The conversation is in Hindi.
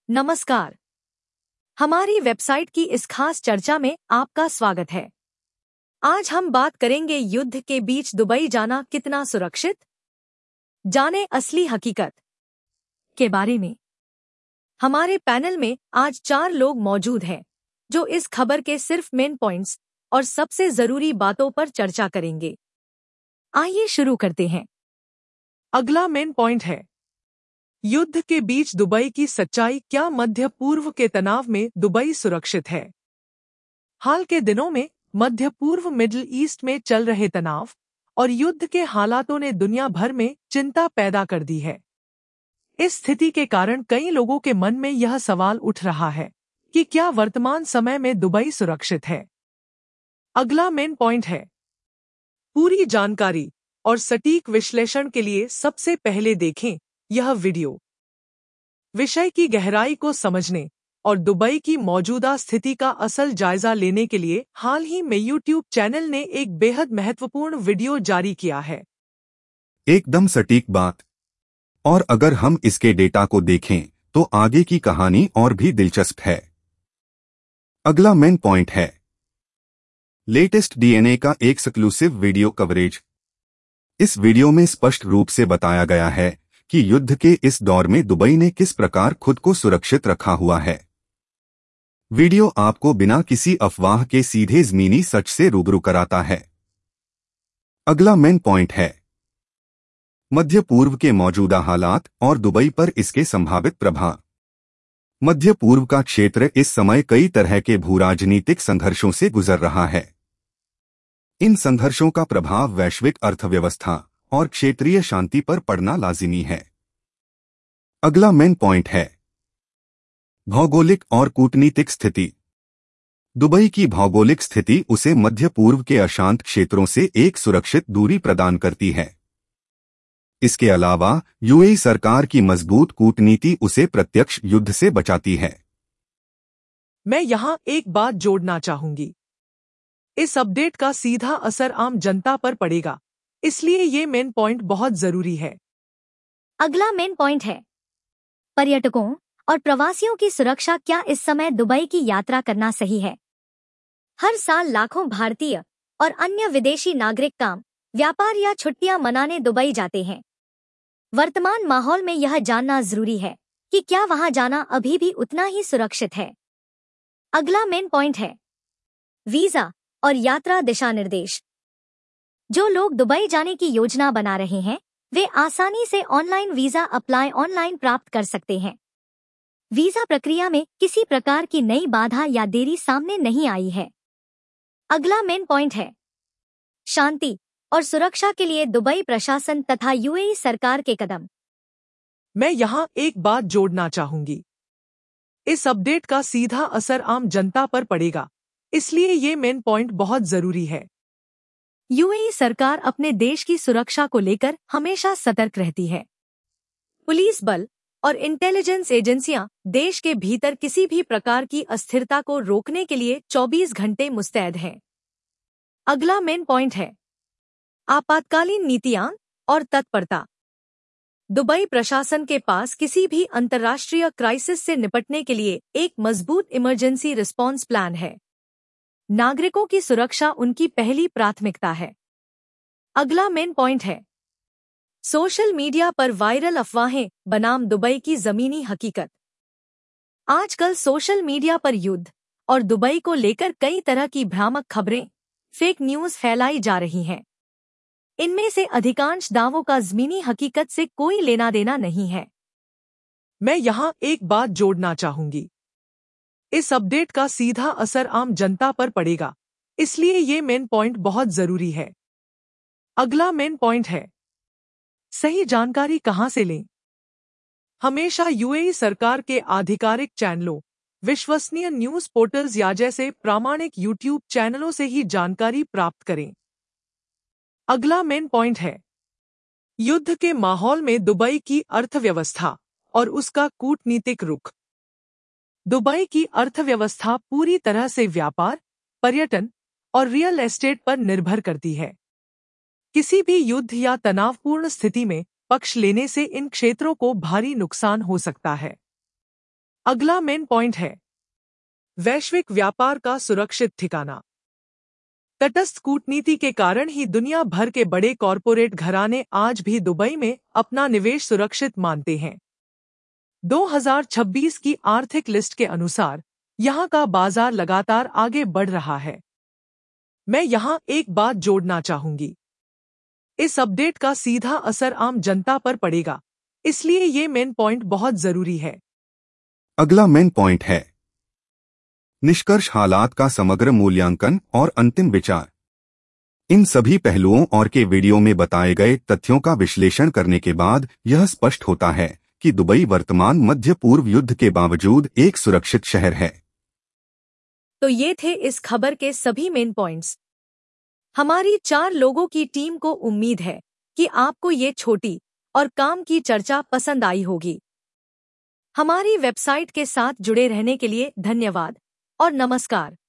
नमस्कार। हमारी वेबसाइट की इस खास चर्चा में आपका स्वागत है। आज हम बात करेंगे युद्ध के बीच दुबई जाना कितना सुरक्षित। जाने असली हकीकत के बारे में। हमारे पैनल में आज 4 लोग मौजूद हैं जो इस खबर के सिर्फ मेन पॉइंट्स और सबसे जरूरी बातों पर चर्चा करेंगे। आइए शुरू करते हैं। अगला मेन पॉइंट है युद्ध के बीच दुबई की सच्चाई। क्या मध्य पूर्व के तनाव में दुबई सुरक्षित है? हाल के दिनों में मध्य पूर्व मिडिल ईस्ट में चल रहे तनाव और युद्ध के हालातों ने दुनिया भर में चिंता पैदा कर दी है। इस स्थिति के कारण कई लोगों के मन में यह सवाल उठ रहा है कि क्या वर्तमान समय में दुबई सुरक्षित है? अगला मेन पॉइंट है पूरी जानकारी और सटीक विश्लेषण के लिए सबसे पहले देखें यह वीडियो। विषय की गहराई को समझने और दुबई की मौजूदा स्थिति का असल जायजा लेने के लिए हाल ही में YouTube चैनल ने एक बेहद महत्वपूर्ण वीडियो जारी किया है। एकदम सटीक बात। और अगर हम इसके डेटा को देखें तो आगे की कहानी और भी दिलचस्प है। अगला मेन पॉइंट है लेटेस्ट डीएनए का एक्सक्लूसिव वीडियो कवरेज। इस वीडियो में स्पष्ट रूप से बताया गया है कि युद्ध के इस दौर में दुबई ने किस प्रकार खुद को सुरक्षित रखा हुआ है। वीडियो आपको बिना किसी अफवाह के सीधे ज़मीनी सच से रूबरू कराता है। अगला मेन पॉइंट है मध्य पूर्व के मौजूदा हालात और दुबई पर इसके संभावित प्रभाव। मध्य पूर्व का क्षेत्र इस समय कई तरह के भूराजनीतिक संघर्षों से गुजर रहा है। इन संघर्षों का प्रभाव वैश्विक अर्थव्यवस्था और क्षेत्रीय शांति पर पड़ना लाजिमी है। अगला मेन पॉइंट है भौगोलिक और कूटनीतिक स्थिति। दुबई की भौगोलिक स्थिति उसे मध्य पूर्व के अशांत क्षेत्रों से एक सुरक्षित दूरी प्रदान करती है। इसके अलावा यूएई सरकार की मजबूत कूटनीति उसे प्रत्यक्ष युद्ध से बचाती है। मैं यहां एक बात जोड़ना चाहूंगी। इस अपडेट का सीधा असर आम जनता पर पड़ेगा, इसलिए ये मेन पॉइंट बहुत जरूरी है। अगला मेन पॉइंट है पर्यटकों और प्रवासियों की सुरक्षा। क्या इस समय दुबई की यात्रा करना सही है? हर साल लाखों भारतीय और अन्य विदेशी नागरिक काम, व्यापार या छुट्टियां मनाने दुबई जाते हैं। वर्तमान माहौल में यह जानना जरूरी है कि क्या वहां जाना अभी भी उतना ही सुरक्षित है। अगला मेन पॉइंट है वीजा और यात्रा दिशा निर्देश। जो लोग दुबई जाने की योजना बना रहे हैं वे आसानी से ऑनलाइन वीजा अप्लाई ऑनलाइन प्राप्त कर सकते हैं। वीजा प्रक्रिया में किसी प्रकार की नई बाधा या देरी सामने नहीं आई है। अगला मेन पॉइंट है शांति और सुरक्षा के लिए दुबई प्रशासन तथा यूएई सरकार के कदम। मैं यहां एक बात जोड़ना चाहूंगी। इस अपडेट का सीधा असर आम जनता पर पड़ेगा, इसलिए ये मेन पॉइंट बहुत जरूरी है। यूएई सरकार अपने देश की सुरक्षा को लेकर हमेशा सतर्क रहती है। पुलिस बल और इंटेलिजेंस एजेंसियां देश के भीतर किसी भी प्रकार की अस्थिरता को रोकने के लिए 24 घंटे मुस्तैद हैं। अगला मेन पॉइंट है आपातकालीन नीतियां और तत्परता। दुबई प्रशासन के पास किसी भी अंतर्राष्ट्रीय क्राइसिस से निपटने के लिए एक मजबूत इमरजेंसी रिस्पॉन्स प्लान है। नागरिकों की सुरक्षा उनकी पहली प्राथमिकता है। अगला मेन पॉइंट है सोशल मीडिया पर वायरल अफवाहें बनाम दुबई की जमीनी हकीकत। आजकल सोशल मीडिया पर युद्ध और दुबई को लेकर कई तरह की भ्रामक खबरें, फेक न्यूज फैलाई जा रही हैं। इनमें से अधिकांश दावों का जमीनी हकीकत से कोई लेना देना नहीं है। मैं यहां एक बात जोड़ना चाहूंगी। इस अपडेट का सीधा असर आम जनता पर पड़ेगा, इसलिए ये मेन पॉइंट बहुत जरूरी है। अगला मेन पॉइंट है सही जानकारी कहां से लें। हमेशा यूएई सरकार के आधिकारिक चैनलों, विश्वसनीय न्यूज पोर्टल्स या जैसे प्रामाणिक YouTube चैनलों से ही जानकारी प्राप्त करें। अगला मेन पॉइंट है युद्ध के माहौल में दुबई की अर्थव्यवस्था और उसका कूटनीतिक रुख। दुबई की अर्थव्यवस्था पूरी तरह से व्यापार, पर्यटन और रियल एस्टेट पर निर्भर करती है। किसी भी युद्ध या तनावपूर्ण स्थिति में पक्ष लेने से इन क्षेत्रों को भारी नुकसान हो सकता है। अगला मेन पॉइंट है वैश्विक व्यापार का सुरक्षित ठिकाना। तटस्थ कूटनीति के कारण ही दुनिया भर के बड़े कॉरपोरेट घराने आज भी दुबई में अपना निवेश सुरक्षित मानते हैं। 2026 की आर्थिक लिस्ट के अनुसार यहां का बाजार लगातार आगे बढ़ रहा है। मैं यहां एक बात जोड़ना चाहूंगी, इस अपडेट का सीधा असर आम जनता पर पड़ेगा, इसलिए ये मेन पॉइंट बहुत जरूरी है। अगला मेन पॉइंट है निष्कर्ष, हालात का समग्र मूल्यांकन और अंतिम विचार। इन सभी पहलुओं और के वीडियो में बताए गए तथ्यों का विश्लेषण करने के बाद यह स्पष्ट होता है कि दुबई वर्तमान मध्य पूर्व युद्ध के बावजूद एक सुरक्षित शहर है। तो ये थे इस खबर के सभी मेन पॉइंट्स। हमारी 4 लोगों की टीम को उम्मीद है कि आपको ये छोटी और काम की चर्चा पसंद आई होगी। हमारी वेबसाइट के साथ जुड़े रहने के लिए धन्यवाद और नमस्कार।